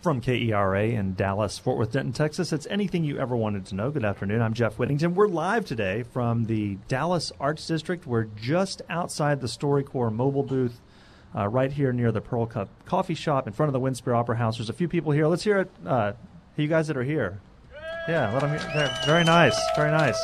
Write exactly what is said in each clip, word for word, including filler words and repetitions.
From K E R A in Dallas, Fort Worth, Denton, Texas, it's anything you ever wanted to know. Good afternoon. I'm Jeff Whittington. We're live today from the Dallas Arts District. We're just outside the StoryCorps mobile booth, uh, right here near the Pearl Cup Coffee Shop in front of the Winspear Opera House. There's a few people here. Let's hear it. Uh, you guys that are here. Yeah, let them hear. There. Very nice. Very nice.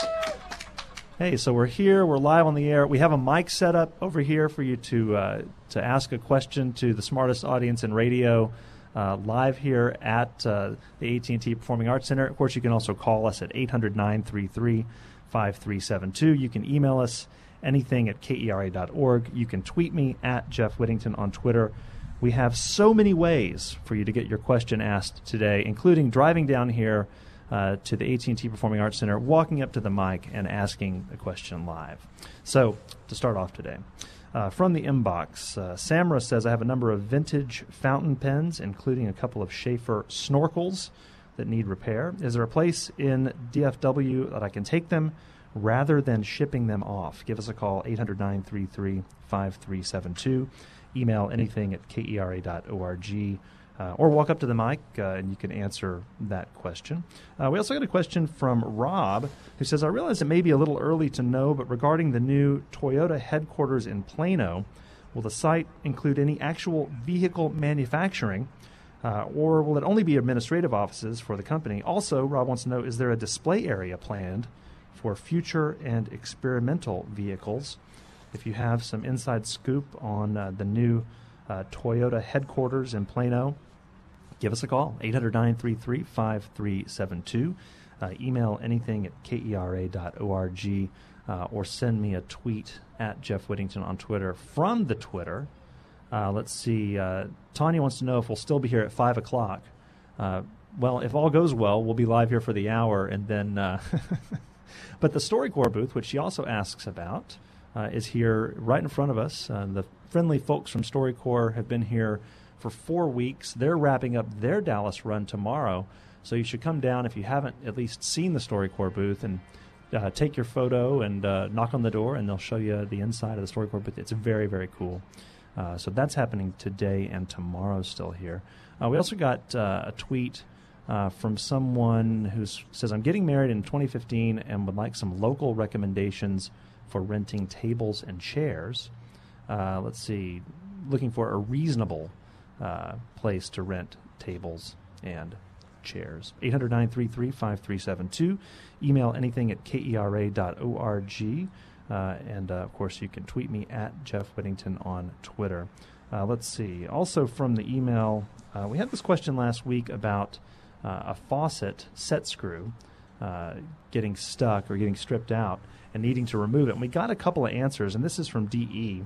Hey, so we're here. We're live on the air. We have a mic set up over here for you to uh, to ask a question to the smartest audience in radio. Uh, live here at uh, the A T and T Performing Arts Center. Of course, you can also call us at eight hundred, nine three three, five three seven two. You can email us anything at K E R A dot org. You can tweet me at Jeff Whittington on Twitter. We have so many ways for you to get your question asked today, including driving down here uh, to the A T and T Performing Arts Center, walking up to the mic, and asking a question live. So, to start off today, Uh, from the inbox, uh, Samra says, I have a number of vintage fountain pens, including a couple of Schaefer snorkels that need repair. Is there a place in D F W that I can take them rather than shipping them off? Give us a call, eight hundred, nine three three, five three seven two. Email anything at K E R A dot org. Uh, or walk up to the mic, uh, and you can answer that question. Uh, we also got a question from Rob, who says, I realize it may be a little early to know, but regarding the new Toyota headquarters in Plano, will the site include any actual vehicle manufacturing, uh, or will it only be administrative offices for the company? Also, Rob wants to know, is there a display area planned for future and experimental vehicles? If you have some inside scoop on uh, the new uh, Toyota headquarters in Plano, give us a call, eight hundred, nine three three, five three seven two. Uh, email anything at K E R A dot org, uh, or send me a tweet at Jeff Whittington on Twitter. From the Twitter, uh, let's see, uh, Tanya wants to know if we'll still be here at five o'clock. Uh, well, if all goes well, we'll be live here for the hour, and then, uh, but the StoryCorps booth, which she also asks about, uh, is here right in front of us. Uh, the friendly folks from StoryCorps have been here for four weeks. They're wrapping up their Dallas run tomorrow, so you should come down if you haven't at least seen the StoryCorps booth and uh, take your photo and uh, knock on the door, and they'll show you the inside of the StoryCorps booth. It's very, very cool. Uh, so that's happening today and tomorrow still here. Uh, we also got uh, a tweet uh, from someone who says, I'm getting married in twenty fifteen and would like some local recommendations for renting tables and chairs. Uh, let's see, looking for a reasonable Uh, place to rent tables and chairs. eight hundred, nine three three, five three seven two. Email anything at K E R A dot org. Uh, and, uh, of course, you can tweet me at Jeff Whittington on Twitter. Uh, let's see. Also from the email, uh, we had this question last week about uh, a faucet set screw uh, getting stuck or getting stripped out and needing to remove it. And we got a couple of answers, and this is from D E.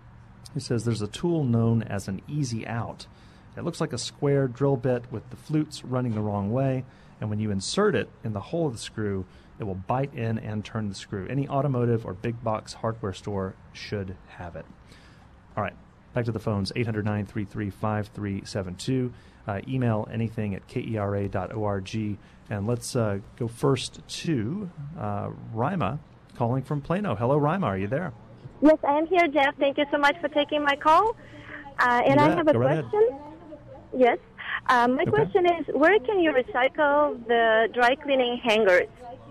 He says there's a tool known as an easy out. It looks like a square drill bit with the flutes running the wrong way, and when you insert it in the hole of the screw, it will bite in and turn the screw. Any automotive or big box hardware store should have it. All right, back to the phones, eight hundred, nine three three, five three seven two. Uh, email anything at K E R A dot org. And let's uh, go first to uh, Rima calling from Plano. Hello, Rima, are you there? Yes, I am here, Jeff. Thank you so much for taking my call. Uh, and I have a Go right question. Ahead. Yes. Um, my okay. question is, where can you recycle the dry cleaning hangers?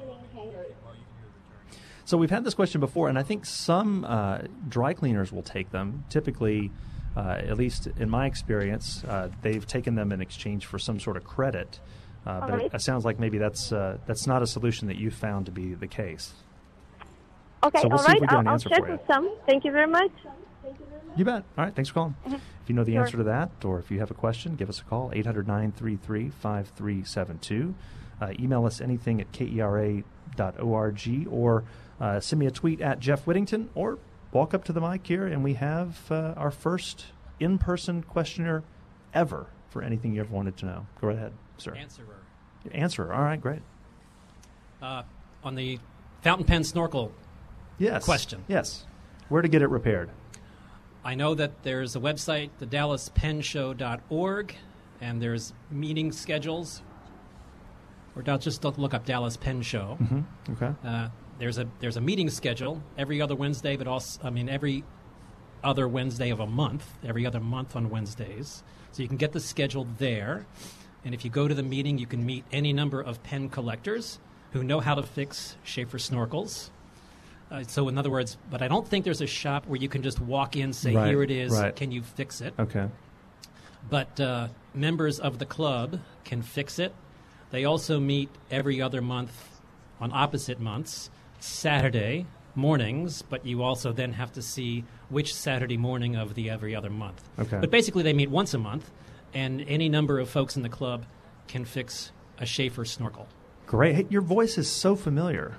So we've had this question before, and I think some uh, dry cleaners will take them. Typically, uh, at least in my experience, uh, they've taken them in exchange for some sort of credit. Uh, but right. it, it sounds like maybe that's uh, that's not a solution that you found to be the case. Okay, so we'll all see right. if we get an I'll, answer I'll check for you. with some. Thank you very much. You bet. All right, thanks for calling. Mm-hmm. If you know the Sure. answer to that, or if you have a question, give us a call, eight hundred, nine three three, five three seven two. Uh, email us anything at K E R A dot org, or uh, send me a tweet at Jeff Whittington, or walk up to the mic here, and we have uh, our first in-person questioner ever for anything you ever wanted to know. Go right ahead, sir. Answerer. Answerer. All right, great. Uh, on the fountain pen snorkel Yes. question. Yes. Where to get it repaired? I know that there's a website, the dallas pen show dot org, and there's meeting schedules. Or don't just look up Dallas Pen Show. Mm-hmm. Okay. Uh, there's a there's a meeting schedule every other Wednesday, but also I mean every other Wednesday of a month, every other month on Wednesdays. So you can get the schedule there. And if you go to the meeting, you can meet any number of pen collectors who know how to fix Schaefer snorkels. Uh, so in other words, but I don't think there's a shop where you can just walk in, say, right, here it is, right. Can you fix it? Okay. But uh, members of the club can fix it. They also meet every other month on opposite months, Saturday mornings, but you also then have to see which Saturday morning of the every other month. Okay. But basically they meet once a month, and any number of folks in the club can fix a Schaefer snorkel. Great. Hey, your voice is so familiar.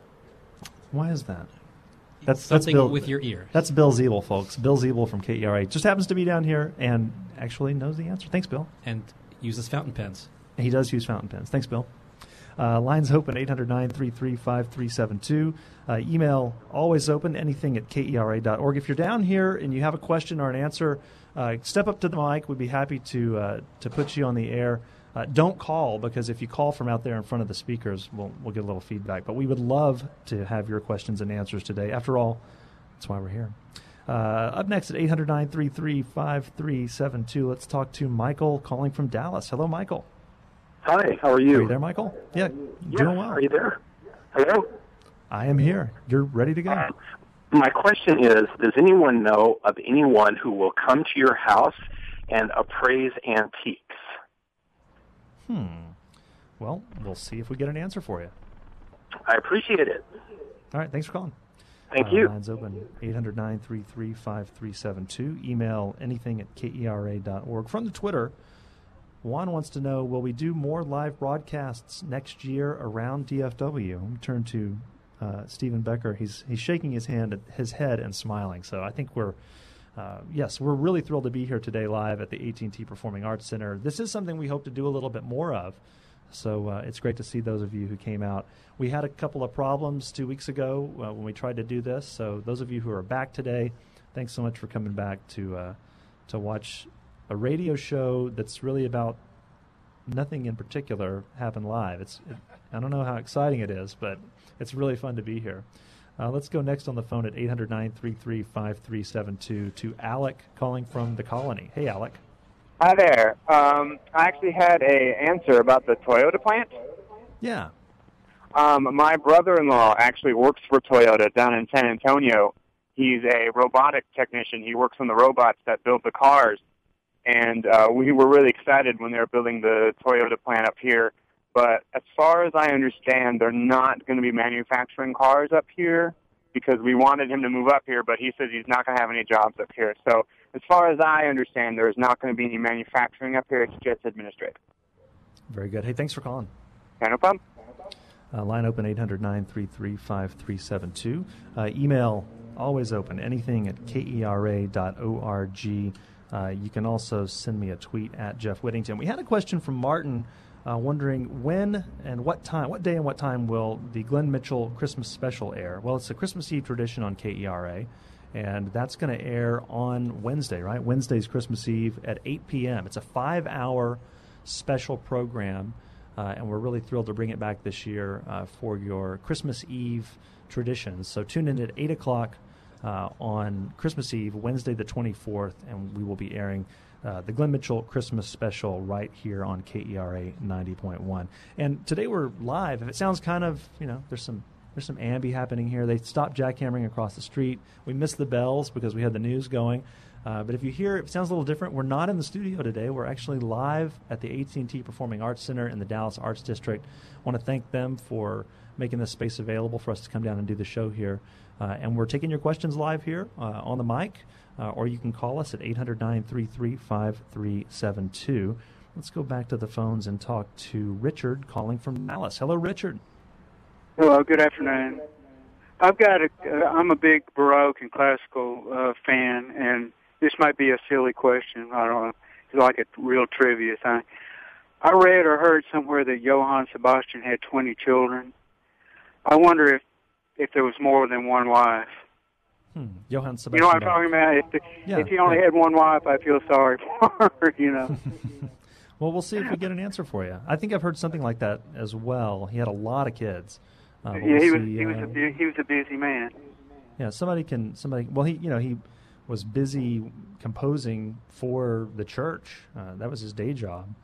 Why is that? That's Something that's Bill, with your ear. That's Bill Zeeble, folks. Bill Zeeble from K E R A. Just happens to be down here and actually knows the answer. Thanks, Bill. And uses fountain pens. He does use fountain pens. Thanks, Bill. Uh, lines open, eight hundred nine three three five three seven two. Uh, email always open, anything at K E R A dot org. If you're down here and you have a question or an answer, uh, step up to the mic. We'd be happy to uh, to put you on the air. Uh, don't call, because if you call from out there in front of the speakers, we'll, we'll get a little feedback. But we would love to have your questions and answers today. After all, that's why we're here. Uh, up next at eight hundred nine three three five three seven two, let's talk to Michael calling from Dallas. Hello, Michael. Hi, how are you? Are you there, Michael? Yeah, yeah, doing well. Are you there? Hello? I am here. You're ready to go. Um, my question is, does anyone know of anyone who will come to your house and appraise antiques? Hmm. Well, we'll see if we get an answer for you. I appreciate it. All right, thanks for calling. Thank uh, you. Lines open, eight hundred nine three three five three seven two. Email anything at K E R A dot org. From the Twitter, Juan wants to know, will we do more live broadcasts next year around D F W? We turn to uh, Stephen Becker. He's he's shaking his hand, at his head and smiling. So I think we're, uh, yes, we're really thrilled to be here today live at the A T and T Performing Arts Center. This is something we hope to do a little bit more of. So uh, it's great to see those of you who came out. We had a couple of problems two weeks ago uh, when we tried to do this. So those of you who are back today, thanks so much for coming back to uh, to watch a radio show that's really about nothing in particular happen live. It's it, I don't know how exciting it is, but it's really fun to be here. Uh, let's go next on the phone at eight hundred nine three three five three seven two to Alec calling from the Colony. Hey, Alec. Hi there. Um, I actually had a answer about the Toyota plant. Yeah. Um, my brother-in-law actually works for Toyota down in San Antonio. He's a robotic technician. He works on the robots that build the cars. And uh, we were really excited when they were building the Toyota plant up here. But as far as I understand, they're not going to be manufacturing cars up here because we wanted him to move up here, but he says he's not going to have any jobs up here. So as far as I understand, there's not going to be any manufacturing up here. It's just administrative. Very good. Hey, thanks for calling. Yeah, no problem. Uh, line open, eight hundred nine three three five three seven two. Uh, email always open, anything at K E R A dot org. Uh, you can also send me a tweet at Jeff Whittington. We had a question from Martin uh, wondering when and what time, what day and what time will the Glenn Mitchell Christmas special air? Well, it's a Christmas Eve tradition on K E R A, and that's going to air on Wednesday, right? Wednesday's Christmas Eve at eight p.m. It's a five-hour special program, uh, and we're really thrilled to bring it back this year uh, for your Christmas Eve traditions. So tune in at eight o'clock Uh, on Christmas Eve, Wednesday the twenty-fourth, and we will be airing uh, the Glenn Mitchell Christmas special right here on K E R A ninety point one. And today we're live. If it sounds kind of, you know, there's some there's some ambi happening here. They stopped jackhammering across the street. We missed the bells because we had the news going. Uh, but if you hear it, it sounds a little different. We're not in the studio today. We're actually live at the A T and T Performing Arts Center in the Dallas Arts District. I want to thank them for making this space available for us to come down and do the show here. Uh, and we're taking your questions live here uh, on the mic, uh, or you can call us at eight hundred nine three three five three seven two. Let's go back to the phones and talk to Richard calling from Dallas. Hello, Richard. Hello, good afternoon. I've got a, uh, I'm a big Baroque and classical uh, fan, and this might be a silly question. I don't know. It's like a real trivia thing. I read or heard somewhere that Johann Sebastian had twenty children. I wonder if if there was more than one wife. Hmm. Johann Sebastian. You know what I'm talking about? If, the, yeah, if he only yeah. had one wife, I feel sorry for her, you know. Well, we'll see if we get an answer for you. I think I've heard something like that as well. He had a lot of kids. Uh, yeah, we'll he was see, he was uh, a bu- he was a busy man. Yeah, somebody can somebody. Well, he you know he was busy composing for the church. Uh, that was his day job.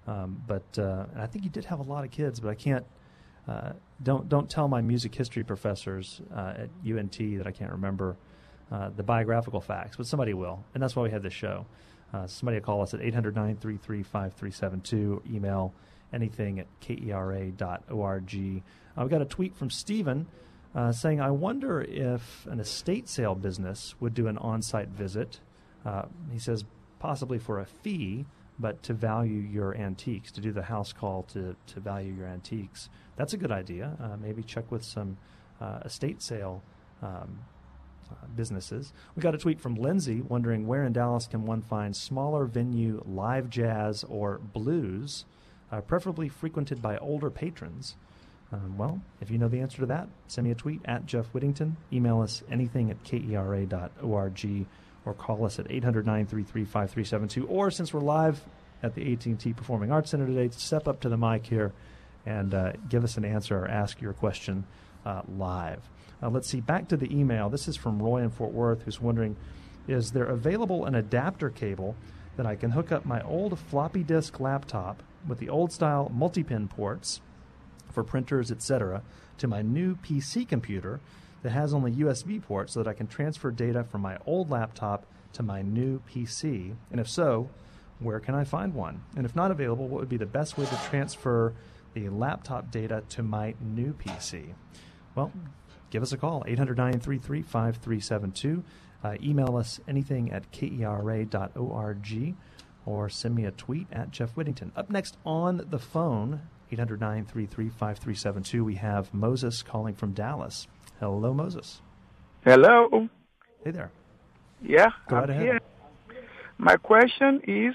Um, but uh, and I think you did have a lot of kids, but I can't. Uh, don't don't tell my music history professors uh, at U N T that I can't remember uh, the biographical facts, but somebody will, and that's why we have this show. Uh, somebody will call us at eight hundred, nine three three, five three seven two, email anything at kera dot org. Uh, we got a tweet from Stephen uh, saying, I wonder if an estate sale business would do an on-site visit. Uh, he says possibly for a fee, but to value your antiques, to do the house call to, to value your antiques. That's a good idea. Uh, maybe check with some uh, estate sale um, uh, businesses. We got a tweet from Lindsay wondering where in Dallas can one find smaller venue live jazz or blues, uh, preferably frequented by older patrons. Um, well, if you know the answer to that, send me a tweet at Jeff Whittington, email us anything at kera dot org, or call us at eight hundred, nine three three, five three seven two. Or since we're live at the A T and T Performing Arts Center today, step up to the mic here and uh, give us an answer or ask your question uh, live. Uh, let's see, back to the email. This is from Roy in Fort Worth, who's wondering, is there available an adapter cable that I can hook up my old floppy disk laptop with the old-style multi-pin ports for printers, et cetera, to my new P C computer that has only U S B ports so that I can transfer data from my old laptop to my new P C? And if so, where can I find one? And if not available, what would be the best way to transfer the laptop data to my new P C? Well, give us a call, eight hundred, nine three three, five three seven two. Uh, email us anything at kera dot org or send me a tweet at Jeff Whittington. Up next on the phone, eight hundred, nine three three, five three seven two, we have Moses calling from Dallas. Hello, Moses. Hello. Hey there. Yeah, Go I'm right ahead. here. My question is,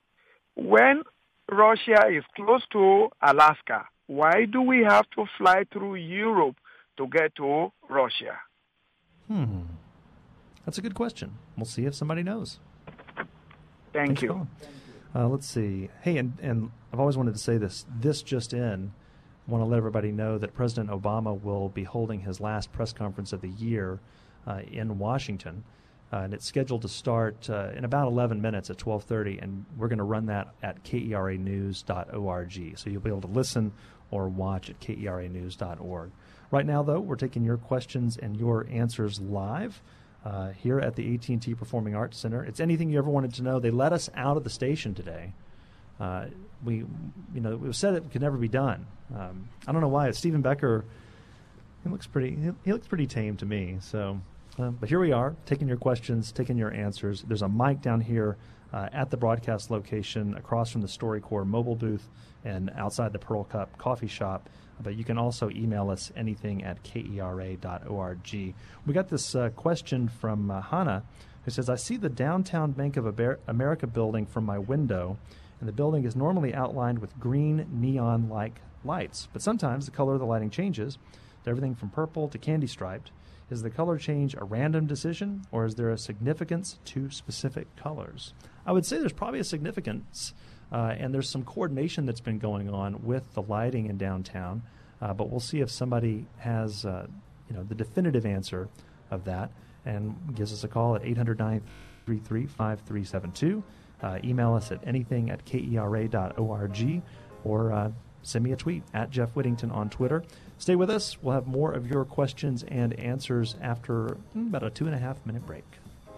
when Russia is close to Alaska, why do we have to fly through Europe to get to Russia? Hmm. That's a good question. We'll see if somebody knows. Thank Thanks you. for calling. Uh, let's see. Hey, and, and I've always wanted to say this. This just in, I want to let everybody know that President Obama will be holding his last press conference of the year uh, in Washington. Uh, and it's scheduled to start uh, in about eleven minutes at twelve thirty, and we're going to run that at kera news dot org. So you'll be able to listen or watch at kera news dot org. Right now, though, we're taking your questions and your answers live uh, here at the A T and T Performing Arts Center. It's anything you ever wanted to know. They let us out of the station today. Uh, we, you know, we've said it could never be done. Um, I don't know why. Stephen Becker, he looks pretty. He, he looks pretty tame to me. So, uh, but here we are, taking your questions, taking your answers. There's a mic down here uh, at the broadcast location, across from the StoryCorps mobile booth, and outside the Pearl Cup coffee shop. But you can also email us anything at kera dot org. We got this uh, question from uh, Hannah, who says, I see the downtown Bank of America building from my window, and the building is normally outlined with green neon-like lights. But sometimes the color of the lighting changes to everything from purple to candy striped. Is the color change a random decision, or is there a significance to specific colors? I would say there's probably a significance, uh, and there's some coordination that's been going on with the lighting in downtown. Uh, but we'll see if somebody has, uh, you know, the definitive answer of that, and gives us a call at eight hundred, nine three three, five three seven two. Uh, email us at anything at kera dot org, or uh, send me a tweet at Jeff Whittington on Twitter. Stay with us. We'll have more of your questions and answers after mm, about a two and a half minute break.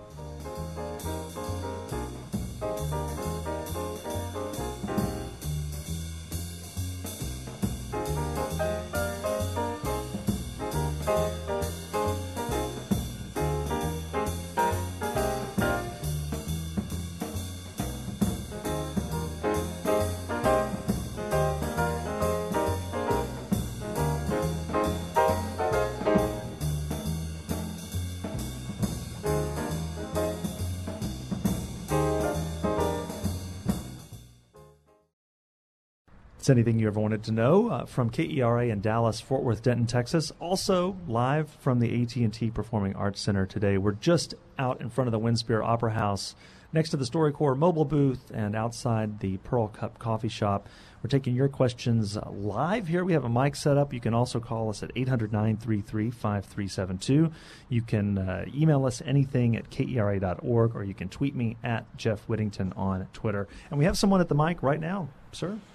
It's anything you ever wanted to know uh, from K E R A in Dallas, Fort Worth, Denton, Texas. Also live from the A T and T Performing Arts Center today. We're just out in front of the Windspear Opera House, next to the StoryCorps mobile booth, and outside the Pearl Cup coffee shop. We're taking your questions live here. We have a mic set up. You can also call us at eight hundred, nine three three, five three seven two. You can uh, email us anything at kera dot org, or you can tweet me at Jeff Whittington on Twitter. And we have someone at the mic right now, sir.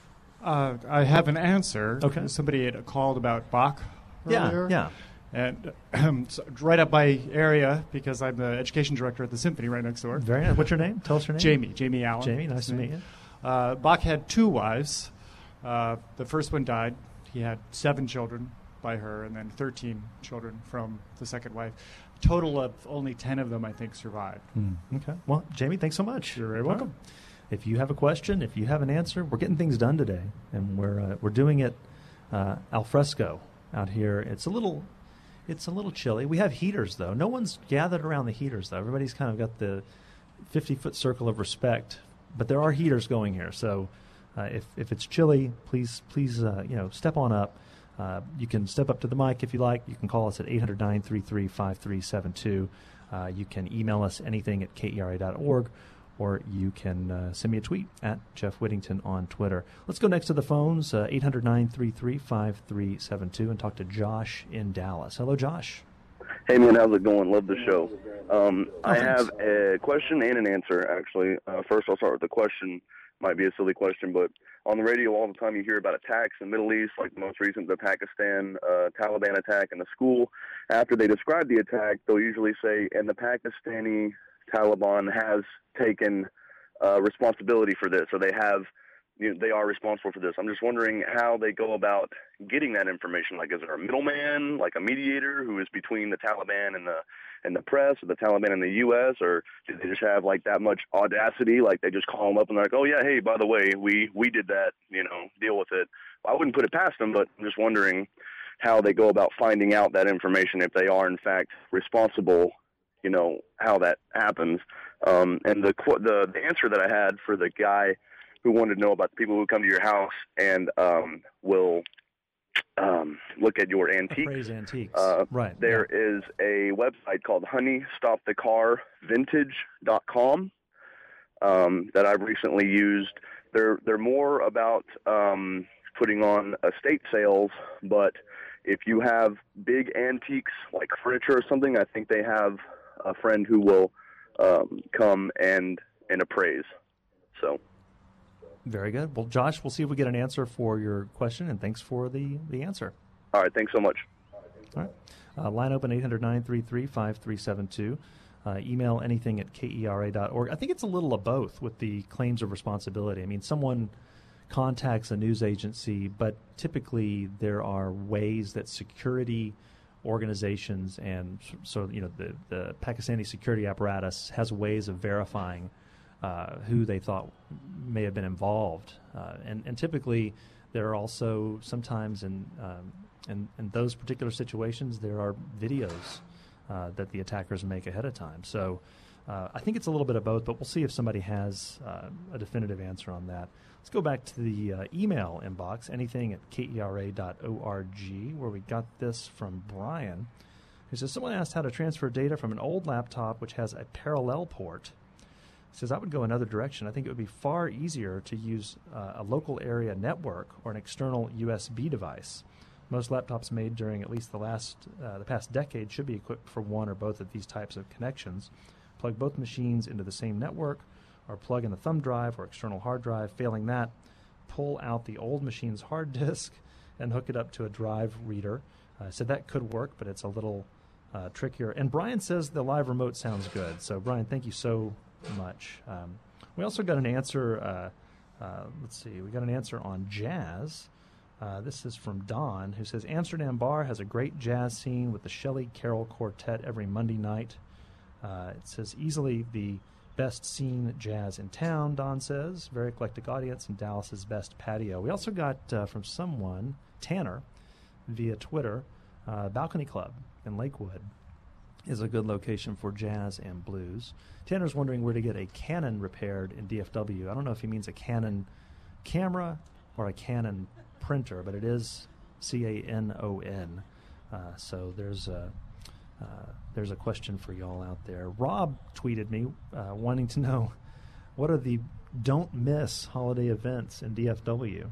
Uh, I have an answer. Okay. Somebody had called about Bach Yeah, earlier. yeah. And um, so right up my area because I'm the education director at the Symphony right next door. Very nice. What's your name? Tell us your name. Jamie. Jamie Allen. Jamie, nice to meet you. Uh, Bach had two wives. Uh, the first one died. He had seven children by her and then thirteen children from the second wife. A total of only ten of them, I think, survived. Mm. Okay. Well, Jamie, thanks so much. You're very welcome. Right. If you have a question, if you have an answer, we're getting things done today, and we're uh, we're doing it uh, al fresco out here. It's a little it's a little chilly. We have heaters though. No one's gathered around the heaters though. Everybody's kind of got the fifty foot circle of respect, but there are heaters going here. So uh, if if it's chilly, please please uh, you know step on up. Uh, you can step up to the mic if you like. You can call us at eight hundred, nine three three, five three seven two. Uh, you can email us anything at K E R A dot org. Or you can uh, send me a tweet at Jeff Whittington on Twitter. Let's go next to the phones, uh, eight hundred, nine three three, five three seven two, and talk to Josh in Dallas. Hello, Josh. Hey, man, how's it going? Love the show. Um, Oh, I thanks. have a question and an answer, actually. Uh, first, I'll start with the question. Might be a silly question, but on the radio all the time you hear about attacks in the Middle East, like the most recent, the Pakistan uh, Taliban attack in the school. After they describe the attack, they'll usually say, and the Pakistani Taliban has taken uh, responsibility for this, so they have, you know, they are responsible for this. I'm just wondering how they go about getting that information. Like, is there a middleman, like a mediator, who is between the Taliban and the and the press, or the Taliban and the U S, or do they just have like that much audacity? Like they just call them up and they're like, oh yeah, hey, by the way, we we did that, you know, deal with it. I wouldn't put it past them, but I'm just wondering how they go about finding out that information if they are in fact responsible. You know, how that happens. Um, and the, the the answer that I had for the guy who wanted to know about the people who come to your house and um, will um, look at your antiques. Appraise antiques. Uh, right. There yeah. is a website called honey stop the car vintage dot com um, that I've recently used. They're, they're more about um, putting on estate sales, but if you have big antiques like furniture or something, I think they have a friend who will um, come and and appraise. So, very good. Well, Josh, we'll see if we get an answer for your question, and thanks for the, the answer. All right, thanks so much. All right. Uh, line open eight hundred, nine three three, five three seven two. Uh, email anything at K E R A dot org. I think it's a little of both with the claims of responsibility. I mean, someone contacts a news agency, but typically there are ways that security organizations and so you know the, the Pakistani security apparatus has ways of verifying uh, who they thought may have been involved, uh, and and typically there are also sometimes in um, in, in those particular situations there are videos uh, that the attackers make ahead of time. So uh, I think it's a little bit of both, but we'll see if somebody has uh, a definitive answer on that. Let's go back to the uh, email inbox, anything at K E R A dot org, where we got this from Brian, who says, someone asked how to transfer data from an old laptop which has a parallel port. He says, I would go another direction. I think it would be far easier to use uh, a local area network or an external U S B device. Most laptops made during at least the last uh, the past decade should be equipped for one or both of these types of connections. Plug both machines into the same network, or plug in a thumb drive or external hard drive. Failing that, pull out the old machine's hard disk and hook it up to a drive reader. I uh, said that could work, but it's a little uh, trickier. And Brian says the live remote sounds good. So, Brian, thank you so much. Um, we also got an answer. Uh, uh, let's see. We got an answer on jazz. Uh, this is from Don, who says, Amsterdam Bar has a great jazz scene with the Shelley Carroll Quartet every Monday night. Uh, it says, easily the best scene jazz in town, Don says. Very eclectic audience and Dallas's best patio. We also got uh, from someone, Tanner, via Twitter, uh, Balcony Club in Lakewood is a good location for jazz and blues. Tanner's wondering where to get a Canon repaired in D F W. I don't know if he means a Canon camera or a Canon printer, but it is C A N O N. Uh, so there's a Uh, there's a question for y'all out there. Rob tweeted me uh, wanting to know what are the don't miss holiday events in D F W.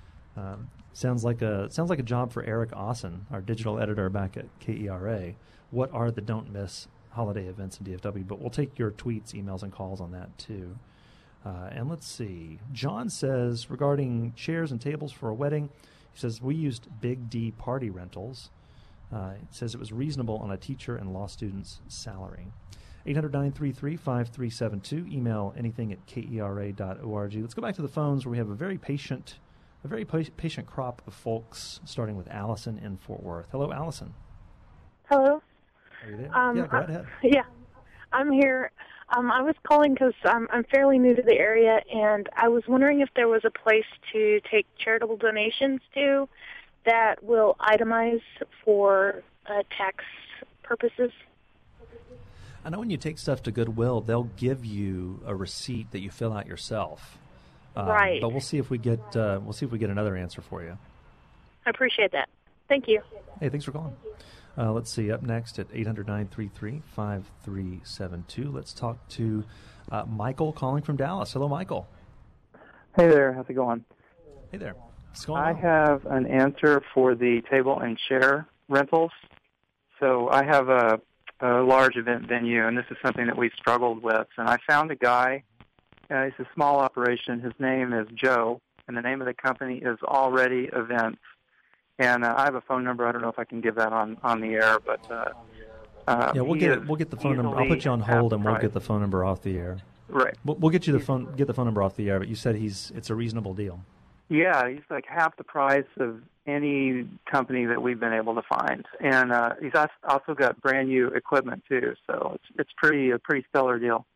Um, sounds like a sounds like a job for Eric Austin, our digital editor back at K E R A. What are the don't miss holiday events in D F W? But we'll take your tweets, emails, and calls on that too. Uh, and let's see. John says, regarding chairs and tables for a wedding, he says, we used Big D Party Rentals. Uh, it says it was reasonable on a teacher and law student's salary. eight hundred, nine three three, five three seven two. Email anything at kera dot org. Let's go back to the phones where we have a very patient, a very pa- patient crop of folks, starting with Allison in Fort Worth. Hello, Allison. Hello. Are you there? Um, yeah, go right ahead. Yeah, I'm here. Um, I was calling because I'm, I'm fairly new to the area, and I was wondering if there was a place to take charitable donations to that will itemize for uh, tax purposes. I know when you take stuff to Goodwill, they'll give you a receipt that you fill out yourself. Um, right. But we'll see if we get uh, we'll see if we get another answer for you. I appreciate that. Thank you. Hey, thanks for calling. Uh, let's see. Up next at eight hundred, nine three three, five three seven two. Let's talk to uh, Michael calling from Dallas. Hello, Michael. Hey there. How's it going? Hey there. What's going I on? have an answer for the table and chair rentals. So I have a, a large event venue, and this is something that we've struggled with. And I found a guy. Uh, it's a small operation. His name is Joe, and the name of the company is Already Events. And uh, I have a phone number. I don't know if I can give that on, on the air, but uh, uh, yeah, we'll get we'll get the phone number. I'll put you on hold, and we'll get the phone number off the air. Right. We'll, we'll get you the phone get the phone number off the air. But you said he's it's a reasonable deal. Yeah, he's like half the price of any company that we've been able to find, and uh, he's also got brand new equipment too. So it's it's pretty a pretty stellar deal.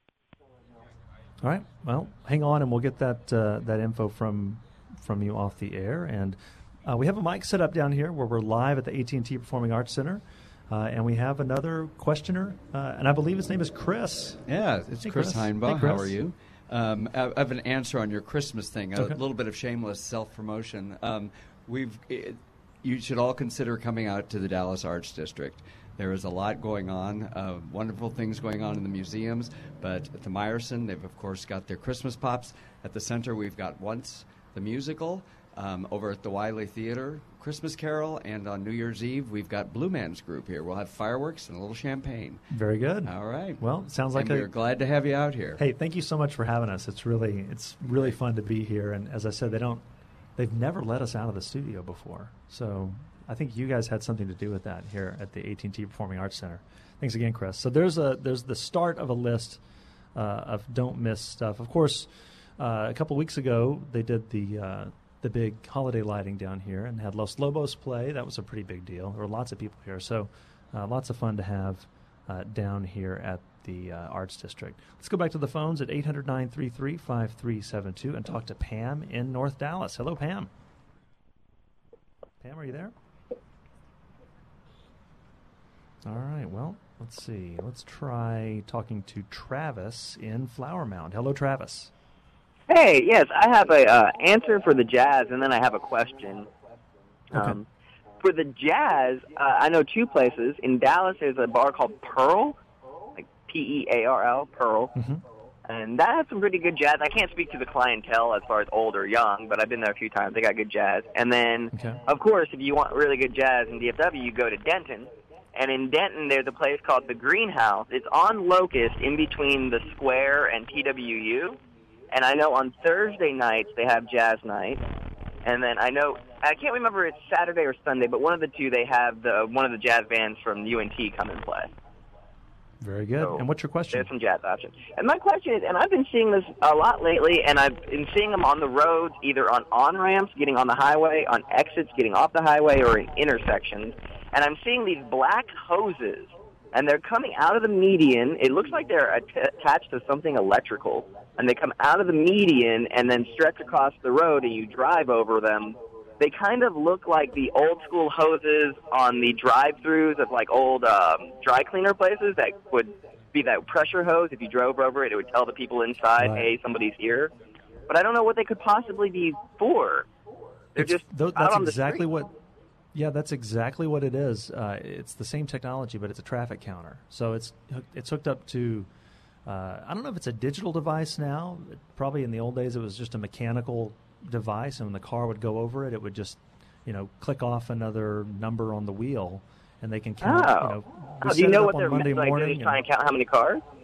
All right. Well, hang on, and we'll get that uh, that info from from you off the air. And uh, we have a mic set up down here where we're live at the A T and T Performing Arts Center, uh, and we have another questioner, uh, and I believe his name is Chris. Yeah, it's hey, Chris, Chris Heinbaugh. Hey, Chris. How are you? Um, I have an answer on your Christmas thing. A Okay. little bit of shameless self-promotion. Um, we've, it, you should all consider coming out to the Dallas Arts District. There is a lot going on, uh, wonderful things going on in the museums. But at the Meyerson, they've of course got their Christmas pops. At the center, we've got Once the Musical. Um, over at the Wiley Theater, Christmas Carol, and on New Year's Eve, we've got Blue Man's Group here. We'll have fireworks and a little champagne. Very good. All right. Well, it sounds like and a, we're glad to have you out here. Hey, thank you so much for having us. It's really it's really fun to be here. And as I said, they don't they've never let us out of the studio before. So I think you guys had something to do with that here at the A T and T Performing Arts Center. Thanks again, Chris. So there's a there's the start of a list uh, of don't miss stuff. Of course, uh, a couple weeks ago they did the uh, the big holiday lighting down here and had Los Lobos play. That was a pretty big deal. There were lots of people here, so uh, lots of fun to have uh, down here at the uh, Arts District. Let's go back to the phones at eight hundred, nine three three, five three seven two and talk to Pam in North Dallas. Hello, Pam. Pam, are you there? All right, well, let's see. Let's try talking to Travis in Flower Mound. Hello, Travis. Hey, yes, I have a uh, answer for the Jazz, and then I have a question. Okay. Um, for the Jazz, uh, I know two places. In Dallas, there's a bar called Pearl, like P E A R L, Pearl. Mm-hmm. And that has some pretty good jazz. I can't speak to the clientele as far as old or young, but I've been there a few times. They got good jazz. And then, okay. of course, if you want really good jazz in D F W, you go to Denton. And in Denton, there's a place called the Greenhouse. It's on Locust in between the Square and P W U. And I know on Thursday nights they have jazz night. And then I know, I can't remember if it's Saturday or Sunday, but one of the two they have the one of the jazz bands from U N T come and play. Very good. So and what's your question? There's some jazz options. And my question is, and I've been seeing this a lot lately, and I've been seeing them on the roads, either on on-ramps, getting on the highway, on exits, getting off the highway, or in intersections. And I'm seeing these black hoses, and they're coming out of the median. It looks like they're at- attached to something electrical. And they come out of the median and then stretch across the road, and you drive over them. They kind of look like the old-school hoses on the drive-thrus of, like, old um, dry cleaner places that would be that pressure hose. If you drove over it, it would tell the people inside, Right. hey, somebody's here. But I don't know what they could possibly be for. They're It's, just th- out that's on the exactly street. what. Yeah, that's exactly what it is. Uh, it's the same technology, but it's a traffic counter. So it's it's hooked up to. Uh, I don't know if it's a digital device now. Probably in the old days, it was just a mechanical device, and when the car would go over it, it would just, you know, click off another number on the wheel, and they can count. Oh. You know, we Oh, do set you it know up what on they're Monday like? morning. Do they try and count how many cars?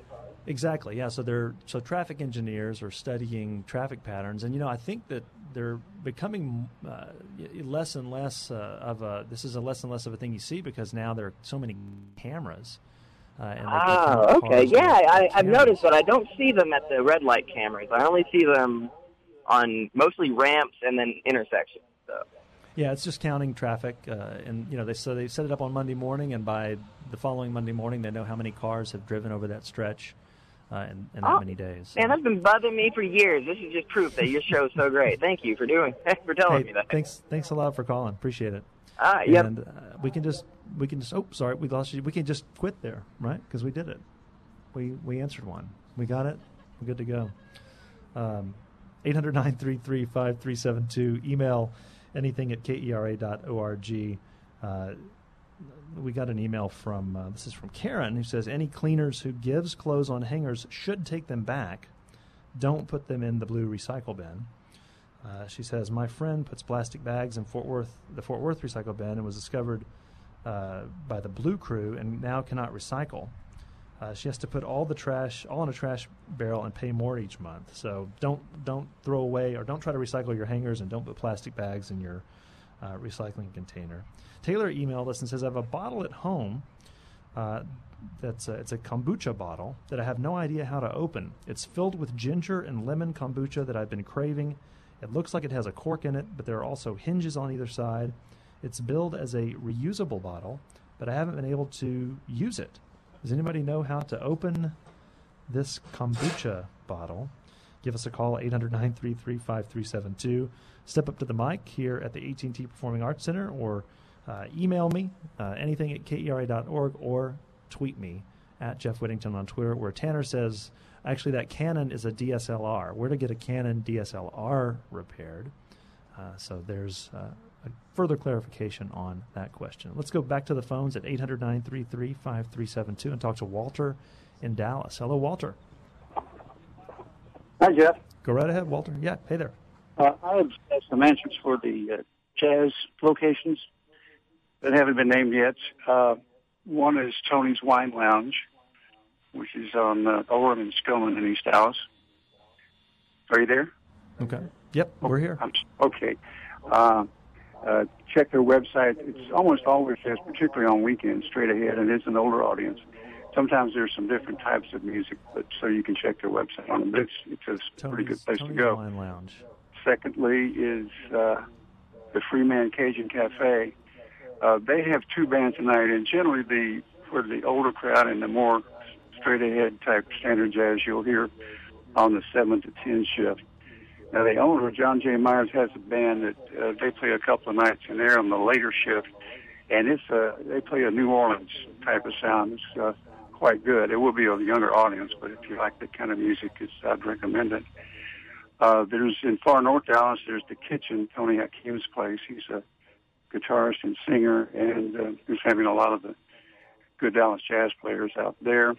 Exactly. Yeah. So they're so traffic engineers are studying traffic patterns, and you know I think that they're becoming uh, less and less uh, of a. This is a less and less of a thing you see because now there are so many cameras. Uh, and they Oh, can okay. cars Yeah, with I, I've cameras. noticed that I don't see them at the red light cameras. I only see them on mostly ramps and then intersections. So. Yeah, it's just counting traffic, uh, and you know they so they set it up on Monday morning, and by the following Monday morning, they know how many cars have driven over that stretch uh, in, in that Oh, many days. Man, that's been bothering me for years. This is just proof that your show is so great. Thank you for doing for telling Hey, me that. thanks, thanks a lot for calling. Appreciate it. Ah, yep. And uh, we can just we can just oh sorry we lost you. We can just quit there, right? Because we did it. We we answered one. We got it. We're good to go. Um, eight hundred nine three three five three seven two. Email anything at K E R A dot org. Uh, we got an email from, uh, this is from Karen, who says, any cleaners who gives clothes on hangers should take them back. Don't put them in the blue recycle bin. Uh, she says, my friend puts plastic bags in Fort Worth, the Fort Worth recycle bin, and was discovered uh, by the Blue Crew and now cannot recycle. Uh, she has to put all the trash all in a trash barrel and pay more each month. So don't don't throw away or don't try to recycle your hangers, and don't put plastic bags in your uh, recycling container. Taylor emailed us and says, I have a bottle at home uh, that's a, it's a kombucha bottle that I have no idea how to open. It's filled with ginger and lemon kombucha that I've been craving. It looks like it has a cork in it, but there are also hinges on either side. It's billed as a reusable bottle, but I haven't been able to use it. Does anybody know how to open this kombucha bottle? Give us a call, eight hundred nine three three five three seven two. Step up to the mic here at the A T and T Performing Arts Center, or uh, email me, uh, anything at K E R A dot org, or tweet me at Jeff Whittington on Twitter, where Tanner says, actually, that Canon is a D S L R. Where to get a Canon D S L R repaired? Uh, so there's uh, a further clarification on that question. Let's go back to the phones at eight hundred nine three three five three seven two and talk to Walter in Dallas. Hello, Walter. Hi, Jeff. Go right ahead, Walter. Yeah, hey there. Uh, I have some answers for the uh, jazz locations that haven't been named yet. Uh, one is Tony's Wine Lounge, which is on uh, Orem and Skillman in East Dallas. Are you there? Okay. Yep, we're here. I'm, okay. Uh, uh, check their website. It's almost always jazz, particularly on weekends, straight ahead, and it's an older audience. Sometimes there's some different types of music, but so you can check their website on them. But it's, it's a Tony's, pretty good place Tony's to go. Wine Lounge. Secondly is uh, the Freeman Cajun Cafe. Uh, they have two bands tonight, and generally the for the older crowd and the more straight-ahead type standard jazz you'll hear on the seven to ten shift. Now, the owner, John J. Myers, has a band that uh, they play a couple of nights in there on the later shift, and it's uh, they play a New Orleans type of sound. It's uh, quite good. It will be a younger audience, but if you like that kind of music, it's, I'd recommend it. Uh, there's in far north Dallas, there's the Kitchen, Tony Hakeem's place. He's a guitarist and singer, and uh, he's having a lot of the good Dallas jazz players out there.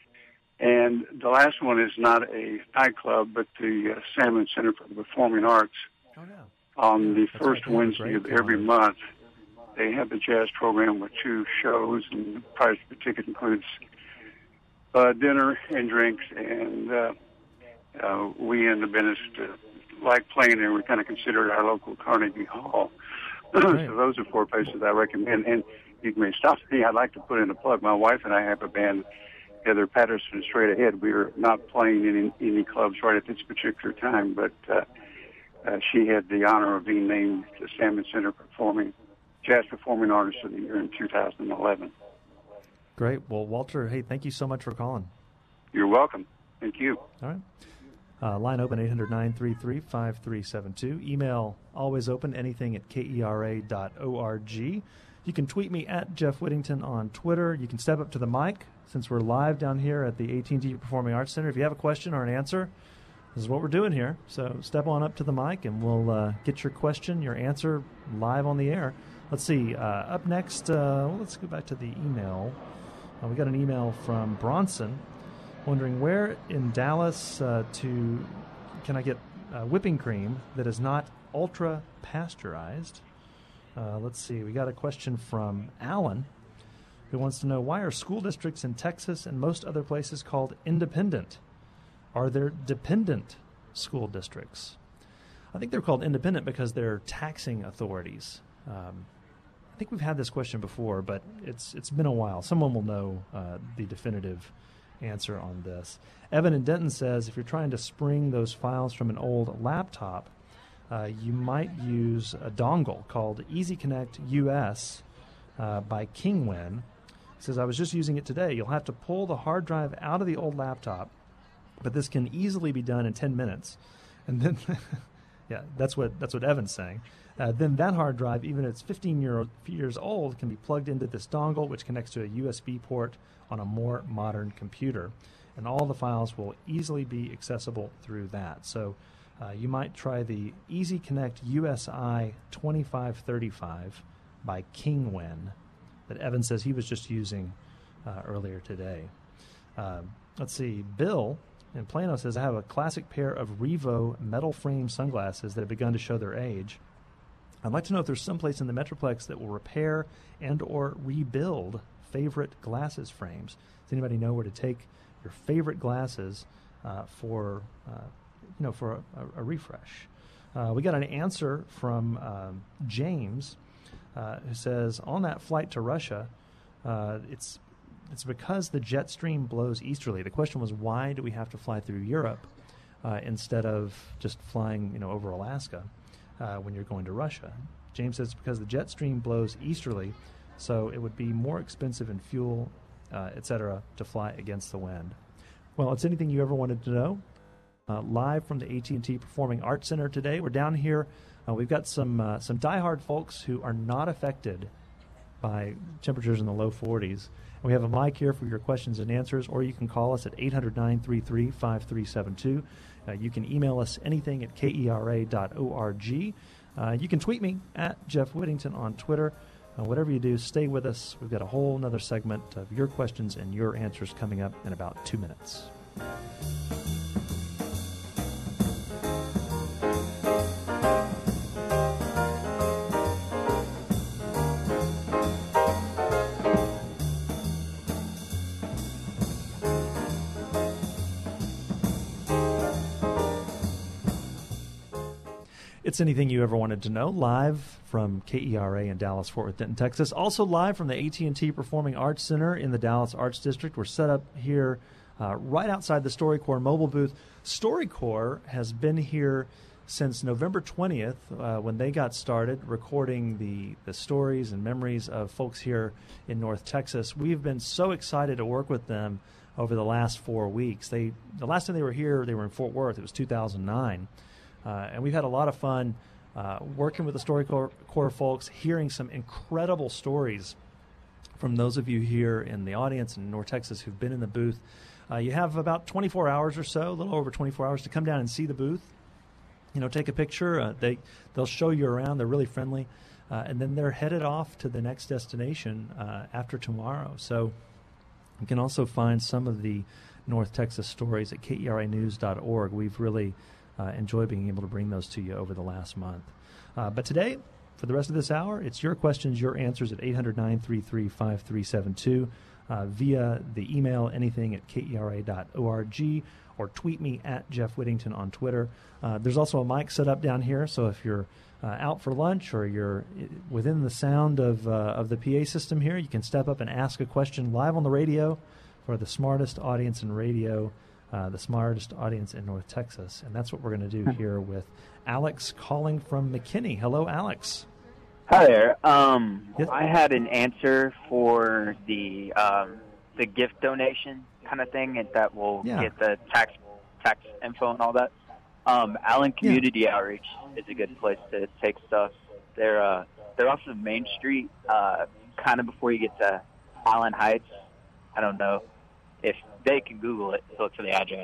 And the last one is not a nightclub, but the uh, Salmon Center for the Performing Arts. Oh, yeah. On the That's first right. Wednesday of every calendar. month, they have the jazz program with two shows, and the price of the ticket includes uh, dinner and drinks. And uh, uh, we in the business uh, like playing there. We kind of consider it our local Carnegie Hall. So those are four places I recommend. And you may stop me. I'd like to put in a plug. My wife and I have a band, Heather Patterson, straight ahead. We are not playing in any, any clubs right at this particular time, but uh, uh, she had the honor of being named the Salmon Center Performing Jazz Performing Artist of the Year in two thousand eleven. Great. Well, Walter, hey, thank you so much for calling. You're welcome. Thank you. All right. Uh, line open, eight hundred nine three three five three seven two. Email always open, anything at K E R A dot org. You can tweet me at Jeff Whittington on Twitter. You can step up to the mic since we're live down here at the A T and T Performing Arts Center. If you have a question or an answer, this is what we're doing here. So step on up to the mic and we'll uh, get your question, your answer live on the air. Let's see. Uh, up next, uh, well, let's go back to the email. Uh, we got an email from Bronson wondering where in Dallas uh, to can I get uh, whipping cream that is not ultra pasteurized. Uh, let's see. We got a question from Alan who wants to know, why are school districts in Texas and most other places called independent? Are there dependent school districts? I think they're called independent because they're taxing authorities. Um, I think we've had this question before, but it's it's been a while. Someone will know uh, the definitive answer on this. Evan in Denton says if you're trying to spring those files from an old laptop, uh, you might use a dongle called Easy Connect U S uh, by Kingwin. He says, I was just using it today. You'll have to pull the hard drive out of the old laptop, but this can easily be done in ten minutes. And then, yeah, that's what that's what Evan's saying. Uh, then that hard drive, even if it's fifteen year, years old, can be plugged into this dongle, which connects to a U S B port on a more modern computer. And all the files will easily be accessible through that. So uh, you might try the Easy Connect U S I twenty-five thirty-five by Kingwin that Evan says he was just using uh, earlier today. Uh, let's see, Bill in Plano says, I have a classic pair of Revo metal frame sunglasses that have begun to show their age. I'd like to know if there's someplace in the Metroplex that will repair and or rebuild favorite glasses frames. Does anybody know where to take your favorite glasses uh, for, uh, you know, for a, a refresh? Uh, we got an answer from um, James, uh, who says, on that flight to Russia, uh, it's it's because the jet stream blows easterly. The question was, why do we have to fly through Europe uh, instead of just flying, you know, over Alaska? Uh, when you're going to Russia. James says because the jet stream blows easterly, so it would be more expensive in fuel, uh, et cetera, to fly against the wind. Well, it's anything you ever wanted to know. Uh, live from the A T and T Performing Arts Center today. We're down here. Uh, we've got some uh, some diehard folks who are not affected by temperatures in the low forties. We have a mic here for your questions and answers, or you can call us at eight hundred, nine three three, five three seven two. Uh, you can email us anything at K E R A dot org. Uh, you can tweet me at Jeff Whittington on Twitter. Uh, whatever you do, stay with us. We've got a whole other segment of your questions and your answers coming up in about two minutes. It's anything you ever wanted to know, live from K E R A in Dallas, Fort Worth, Denton, Texas. Also live from the A T and T Performing Arts Center in the Dallas Arts District. We're set up here uh, right outside the StoryCorps mobile booth. StoryCorps has been here since November twentieth uh, when they got started recording the, the stories and memories of folks here in North Texas. We've been so excited to work with them over the last four weeks. They The last time they were here, they were in Fort Worth. It was two thousand nine. Uh, and we've had a lot of fun uh, working with the StoryCorps folks, hearing some incredible stories from those of you here in the audience in North Texas who've been in the booth. Uh, you have about twenty-four hours or so, a little over twenty-four hours to come down and see the booth. You know, take a picture. Uh, they, they'll show you around. They're really friendly. Uh, and then they're headed off to the next destination uh, after tomorrow. So you can also find some of the North Texas stories at K E R A news dot org. We've really Uh, enjoy being able to bring those to you over the last month. Uh, but today, for the rest of this hour, it's your questions, your answers at eight hundred, nine three three, five three seven two uh, via the email anything at K E R A dot org or tweet me at Jeff Whittington on Twitter. Uh, there's also a mic set up down here, so if you're uh, out for lunch or you're within the sound of, uh, of the P A system here, you can step up and ask a question live on the radio for the smartest audience in radio. Uh, the smartest audience in North Texas. And that's what we're going to do here with Alex calling from McKinney. Hello, Alex. Hi there. Um, yes. I had an answer for the um, the gift donation kind of thing, and that will Yeah. get the tax tax info and all that. Um, Allen Community yeah. Outreach is a good place to take stuff. They're uh, they're off of Main Street, uh, kind of before you get to Allen Heights. I don't know if they can Google it, look for the address.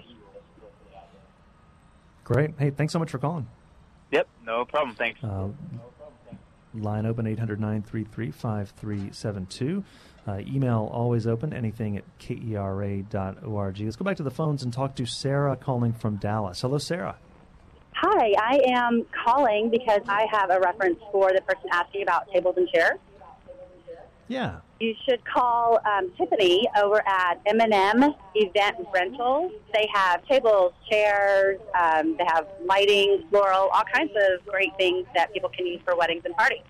Great. Hey, thanks so much for calling. Yep, no problem. Thanks. Uh, line open, eight hundred, nine three three, five three seven two. Uh, email always open, anything at K E R A dot org. Let's go back to the phones and talk to Sarah calling from Dallas. Hello, Sarah. Hi, I am calling because I have a reference for the person asking about tables and chairs. Yeah. You should call um, Tiffany over at M and M Event Rentals. They have tables, chairs, um, they have lighting, floral, all kinds of great things that people can use for weddings and parties.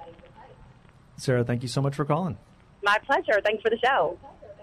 Sarah, thank you so much for calling. My pleasure. Thanks for the show.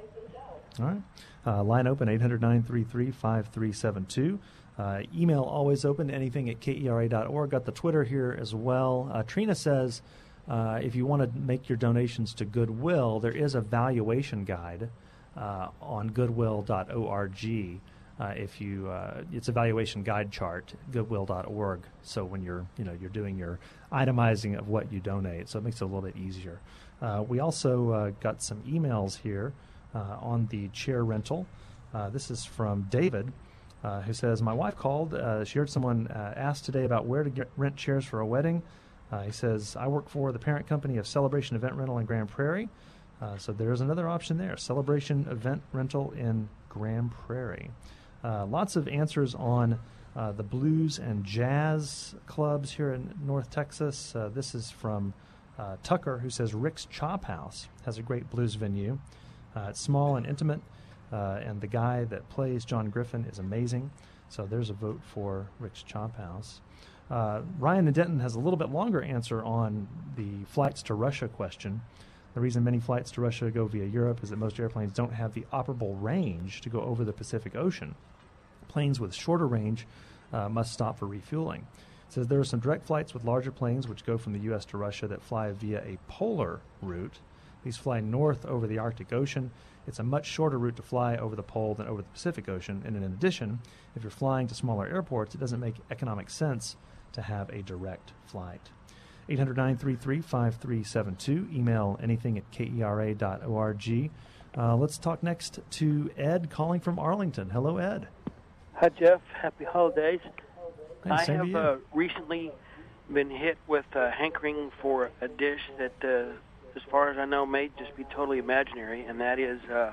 All right. Uh, line open, eight hundred, nine three three, five three seven two. Uh, email always open, anything at K E R A dot org. Got the Twitter here as well. Uh, Trina says, uh, if you want to make your donations to Goodwill, there is a valuation guide uh, on goodwill dot org. Uh, if you, uh, it's a valuation guide chart, goodwill dot org. So when you're, you know, you're doing your itemizing of what you donate, so it makes it a little bit easier. Uh, we also uh, got some emails here uh, on the chair rental. Uh, this is from David, uh, who says, my wife called. Uh, she heard someone uh, ask today about where to get, rent chairs for a wedding. Uh, he says, I work for the parent company of Celebration Event Rental in Grand Prairie. Uh, so there's another option there, Celebration Event Rental in Grand Prairie. Uh, lots of answers on uh, the blues and jazz clubs here in North Texas. Uh, this is from uh, Tucker, who says Rick's Chop House has a great blues venue. Uh, it's small and intimate, uh, and the guy that plays John Griffin is amazing. So there's a vote for Rick's Chop House. Uh, Ryan in Denton has a little bit longer answer on the flights to Russia question. The reason many flights to Russia go via Europe is that most airplanes don't have the operable range to go over the Pacific Ocean. Planes with shorter range uh, must stop for refueling. It says there are some direct flights with larger planes which go from the U S to Russia that fly via a polar route. These fly north over the Arctic Ocean. It's a much shorter route to fly over the pole than over the Pacific Ocean. And in addition, if you're flying to smaller airports, it doesn't make economic sense to have a direct flight. eight hundred, nine three three, five three seven two. Email anything at K E R A dot org. Uh, let's talk next to Ed calling from Arlington. Hello, Ed. Hi, Jeff. Happy holidays. Thanks, I same to have you. uh, recently been hit with uh, hankering for a dish that, uh, as far as I know, may just be totally imaginary, and that is uh,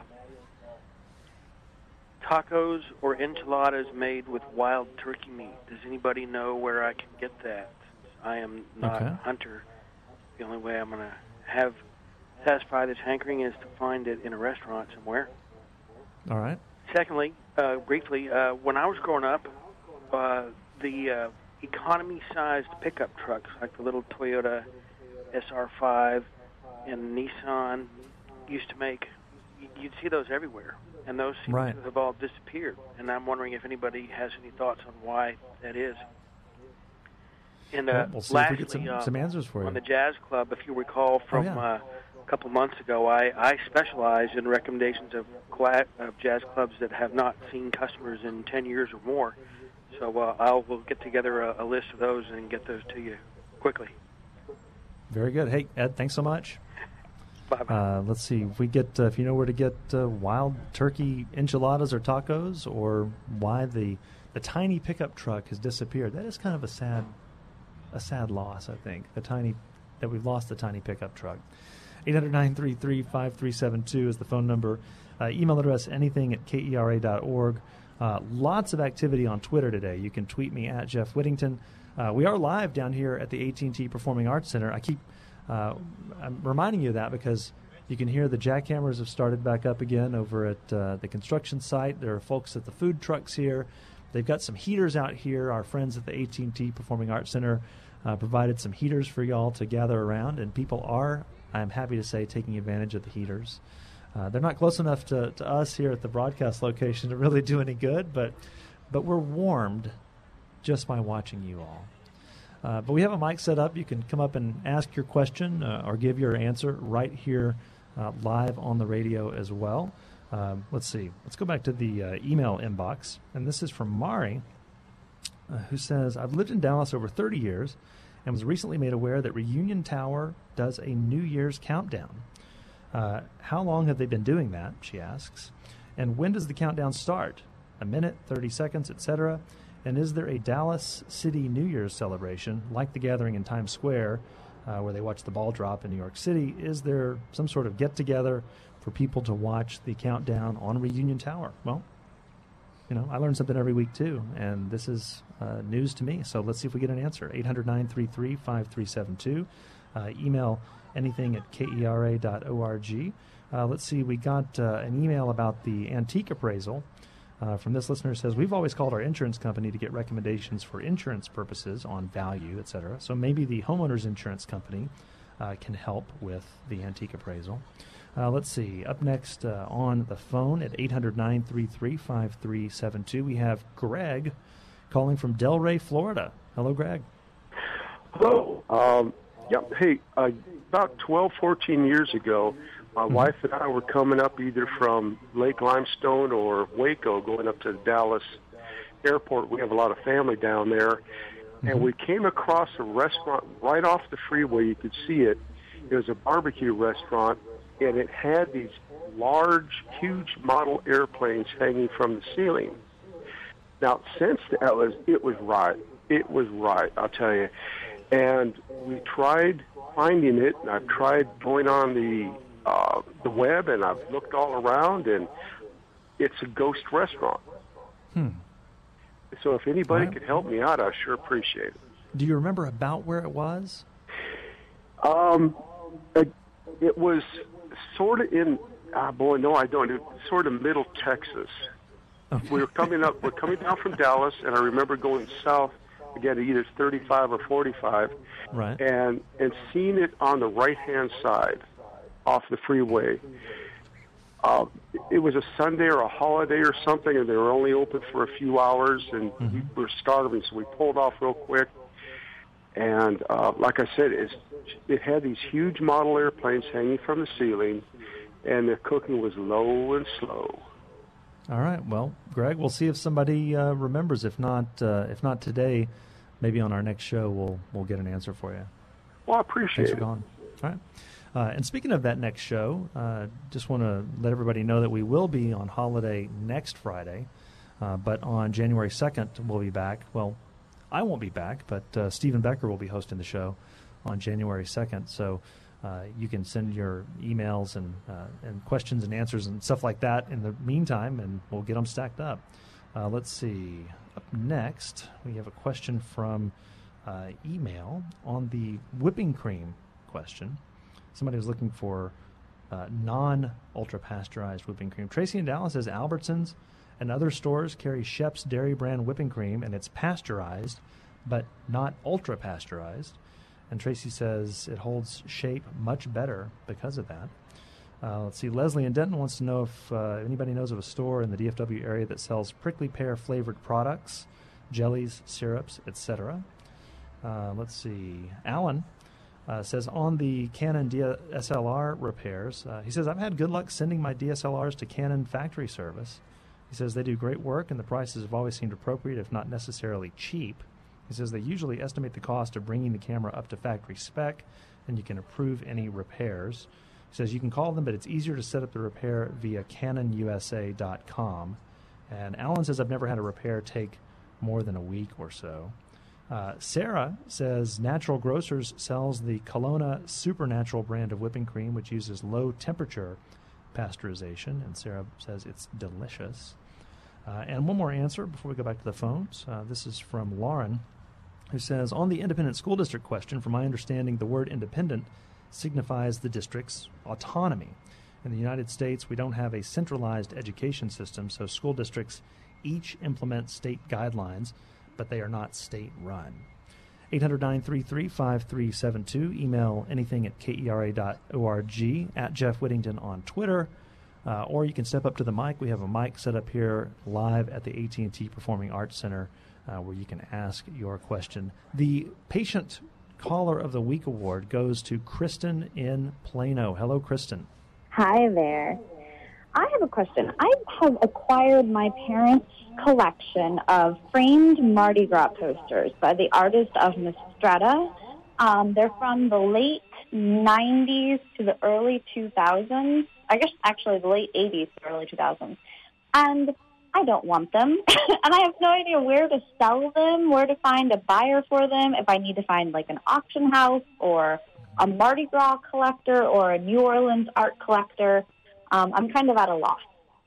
tacos or enchiladas made with wild turkey meat. Does anybody know where I can get that? I am not Okay. a hunter. The only way I'm going to have satisfy this hankering is to find it in a restaurant somewhere. All right. Secondly, uh, briefly, uh, when I was growing up, uh, the uh, economy-sized pickup trucks, like the little Toyota S R five and Nissan used to make, you'd see those everywhere, and those seem Right. to have all disappeared. And I'm wondering if anybody has any thoughts on why that is. And uh, Well, we'll see lastly, if we get some, uh, some answers for you. on the Jazz Club, if you recall from yeah. uh, a couple months ago, I, I specialize in recommendations of, cla- of jazz clubs that have not seen customers in ten years or more. So uh, I'll we'll get together a, a list of those and get those to you quickly. Very good. Hey, Ed, thanks so much. Bye-bye. Uh, let's see if we get uh, if you know where to get uh, wild turkey enchiladas or tacos, or why the the tiny pickup truck has disappeared. That is kind of a sad a sad loss, I think. The tiny that we've lost the tiny pickup truck. eight hundred, nine three three, five three seven two is the phone number. Uh, email address anything at K E R A dot org. Uh, lots of activity on Twitter today. You can tweet me at Jeff Whittington. Uh, we are live down here at the A T and T Performing Arts Center. I keep uh, I'm reminding you of that because you can hear the jackhammers have started back up again over at uh, the construction site. There are folks at the food trucks here. They've got some heaters out here. Our friends at the A T and T Performing Arts Center uh, provided some heaters for y'all to gather around, and people are, I'm happy to say, taking advantage of the heaters. Uh, they're not close enough to, to us here at the broadcast location to really do any good, but but we're warmed just by watching you all. Uh, but we have a mic set up. You can come up and ask your question uh, or give your answer right here uh, live on the radio as well. Um, let's see. Let's go back to the uh, email inbox. And this is from Mari, uh, who says, I've lived in Dallas over thirty years and was recently made aware that Reunion Tower does a New Year's countdown. Uh, how long have they been doing that, she asks. And when does the countdown start? A minute, thirty seconds, et cetera? And is there a Dallas City New Year's celebration, like the gathering in Times Square, uh, where they watch the ball drop in New York City? Is there some sort of get-together for people to watch the countdown on Reunion Tower? Well, you know, I learn something every week, too, and this is uh, news to me. So let's see if we get an answer. eight hundred, nine three three, five three seven two. Uh, email anything at K E R A dot org. Uh, let's see, we got uh, an email about the antique appraisal uh, from this listener. Says, we've always called our insurance company to get recommendations for insurance purposes on value, et cetera. So maybe the homeowner's insurance company uh, can help with the antique appraisal. Uh, let's see, up next uh, on the phone at eight hundred, nine three three, five three seven two, we have Greg calling from Delray, Florida. Hello, Greg. Hello. Um, yeah, hey, uh, about twelve, fourteen years ago, my mm-hmm. wife and I were coming up either from Lake Limestone or Waco, going up to the Dallas airport. We have a lot of family down there. Mm-hmm. And we came across a restaurant right off the freeway. You could see it. It was a barbecue restaurant, and it had these large, huge model airplanes hanging from the ceiling. Now, since that was, it was right. It was right, I'll tell you. And we tried finding it, and I've tried going on the uh, the web, and I've looked all around, and it's a ghost restaurant. Hmm. So if anybody Right. could help me out, I sure appreciate it. Do you remember about where it was? Um, it, it was sort of in, ah, boy, no, I don't. It was sort of middle Texas. Okay. We were coming up, we're coming down from Dallas, and I remember going south again, either thirty-five or forty-five, right, and and seeing it on the right-hand side off the freeway. Uh, it was a Sunday or a holiday or something, and they were only open for a few hours, and mm-hmm. we were starving, so we pulled off real quick. And uh, like I said, it's, it had these huge model airplanes hanging from the ceiling, and the cooking was low and slow. All right. Well, Greg, we'll see if somebody uh, remembers. If not, uh, if not today, maybe on our next show we'll we'll get an answer for you. Well, I appreciate Thanks it. for calling. All right. Uh, and speaking of that next show, uh, just want to let everybody know that we will be on holiday next Friday, uh, but on January second we'll be back. Well, I won't be back, but uh, Stephen Becker will be hosting the show on January second. So uh, you can send your emails and uh, and questions and answers and stuff like that in the meantime, and we'll get them stacked up. Uh, let's see. Up next, we have a question from uh, email on the whipping cream question. Somebody was looking for uh, non-ultra-pasteurized whipping cream. Tracy in Dallas says Albertsons and other stores carry Shep's Dairy Brand whipping cream, and it's pasteurized, but not ultra-pasteurized. And Tracy says it holds shape much better because of that. Uh, let's see. Leslie in Denton wants to know if uh, anybody knows of a store in the D F W area that sells prickly pear-flavored products, jellies, syrups, et cetera. Uh, let's see. Alan Uh, says on the Canon D S L R repairs, uh, he says, I've had good luck sending my D S L Rs to Canon factory service. He says they do great work and the prices have always seemed appropriate, if not necessarily cheap. He says they usually estimate the cost of bringing the camera up to factory spec, and you can approve any repairs. He says you can call them, but it's easier to set up the repair via canon U S A dot com. And Alan says, I've never had a repair take more than a week or so. Uh, Sarah says Natural Grocers sells the Kelowna Supernatural brand of whipping cream, which uses low temperature pasteurization, and Sarah says it's delicious. Uh, and one more answer before we go back to the phones. Uh, this is from Lauren, who says, on the independent school district question, from my understanding, the word independent signifies the district's autonomy. In the United States, we don't have a centralized education system, so school districts each implement state guidelines, but they are not state-run. eight hundred, nine three three, five three seven two. Email anything at K E R A dot org, at Jeff Whittington on Twitter, uh, or you can step up to the mic. We have a mic set up here live at the A T and T Performing Arts Center uh, where you can ask your question. The Patient Caller of the Week award goes to Kristen in Plano. Hello, Kristen. Hi there. I have a question. I have acquired my parents' collection of framed Mardi Gras posters by the artist of Mistretta. Um, they're from the late nineties to the early two thousands. I guess actually the late eighties to early two thousands. And I don't want them. And I have no idea where to sell them, where to find a buyer for them, if I need to find like an auction house or a Mardi Gras collector or a New Orleans art collector. Um, I'm kind of at a loss.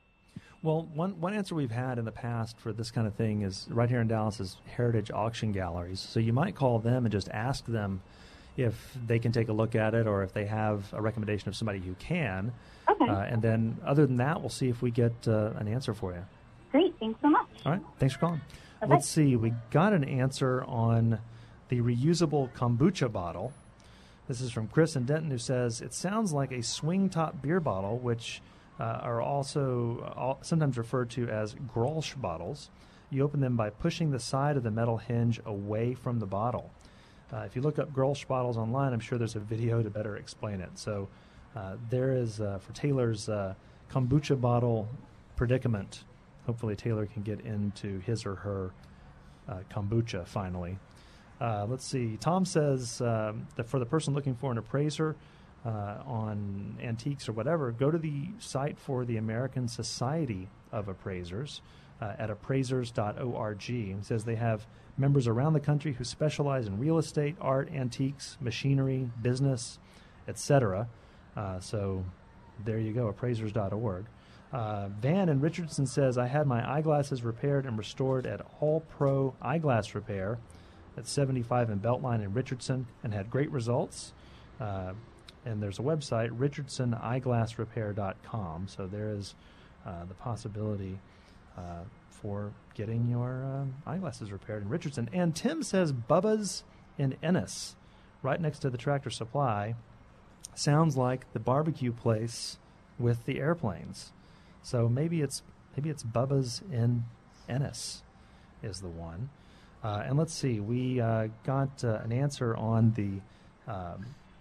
Well, one one answer we've had in the past for this kind of thing is right here in Dallas is Heritage Auction Galleries. So you might call them and just ask them if they can take a look at it or if they have a recommendation of somebody who can. Okay. Uh, and then other than that, we'll see if we get uh, an answer for you. Great. Thanks so much. All right. Thanks for calling. Okay. Let's see. We got an answer on the reusable kombucha bottle. This is from Chris in Denton, who says, it sounds like a swing-top beer bottle, which uh, are also uh, all, sometimes referred to as Grolsch bottles. You open them by pushing the side of the metal hinge away from the bottle. Uh, if you look up Grolsch bottles online, I'm sure there's a video to better explain it. So uh, there is, uh, for Taylor's uh, kombucha bottle predicament, hopefully Taylor can get into his or her uh, kombucha finally. Uh, let's see. Tom says um, that for the person looking for an appraiser uh, on antiques or whatever, go to the site for the American Society of Appraisers uh, at appraisers dot org. It says they have members around the country who specialize in real estate, art, antiques, machinery, business, et cetera. Uh, so there you go, appraisers dot org. Uh, Van in Richardson says, I had my eyeglasses repaired and restored at All Pro Eyeglass Repair at seventy-five in Beltline in Richardson and had great results. Uh, and there's a website, richardson eyeglass repair dot com. So there is uh, the possibility uh, for getting your uh, eyeglasses repaired in Richardson. And Tim says Bubba's in Ennis, right next to the Tractor Supply. Sounds like the barbecue place with the airplanes. So maybe it's maybe it's Bubba's in Ennis is the one. Uh, and let's see, we uh, got uh, an answer on the um,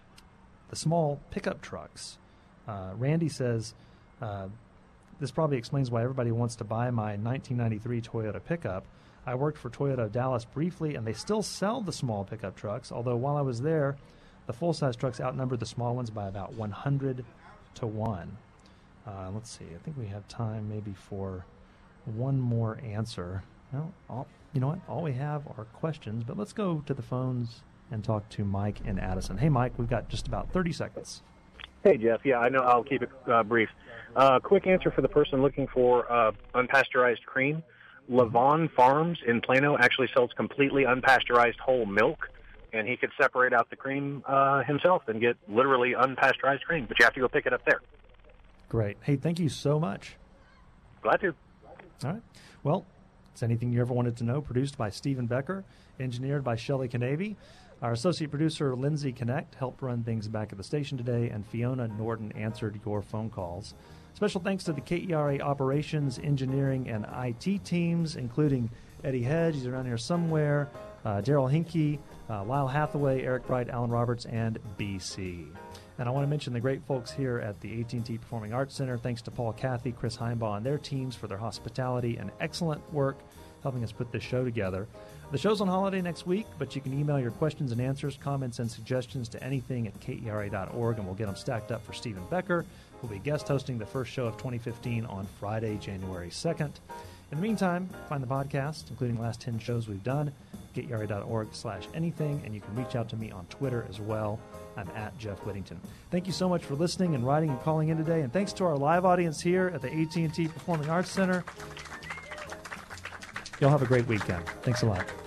the small pickup trucks. Uh, Randy says, uh, this probably explains why everybody wants to buy my nineteen ninety-three Toyota pickup. I worked for Toyota Dallas briefly, and they still sell the small pickup trucks, although while I was there, the full-size trucks outnumbered the small ones by about one hundred to one. Uh, let's see, I think we have time maybe for one more answer. Well, all, you know what? All we have are questions, but let's go to the phones and talk to Mike in Addison. Hey, Mike, we've got just about thirty seconds. Hey, Jeff. Yeah, I know. I'll keep it uh, brief. Uh, quick answer for the person looking for uh, unpasteurized cream. Levon Farms in Plano actually sells completely unpasteurized whole milk, and he could separate out the cream uh, himself and get literally unpasteurized cream, but you have to go pick it up there. Great. Hey, thank you so much. Glad to. All right. Well, it's Anything You Ever Wanted to Know, produced by Stephen Becker, engineered by Shelley Canavy. Our associate producer, Lindsay Connect, helped run things back at the station today, and Fiona Norton answered your phone calls. Special thanks to the K E R A operations, engineering, and I T teams, including Eddie Hedge, he's around here somewhere, uh, Daryl Hinkie, uh, Lyle Hathaway, Eric Bright, Alan Roberts, and B C. And I want to mention the great folks here at the A T and T Performing Arts Center. Thanks to Paul Cathy, Chris Heimbaugh, and their teams for their hospitality and excellent work helping us put this show together. The show's on holiday next week, but you can email your questions and answers, comments, and suggestions to anything at K E R A dot org, and we'll get them stacked up for Stephen Becker, who'll be guest hosting the first show of twenty fifteen on Friday, January second. In the meantime, find the podcast, including the last ten shows we've done, K E R A dot org slash anything, and you can reach out to me on Twitter as well. I'm at Jeff Whittington. Thank you so much for listening and writing and calling in today, and thanks to our live audience here at the A T and T Performing Arts Center. Y'all have a great weekend. Thanks a lot.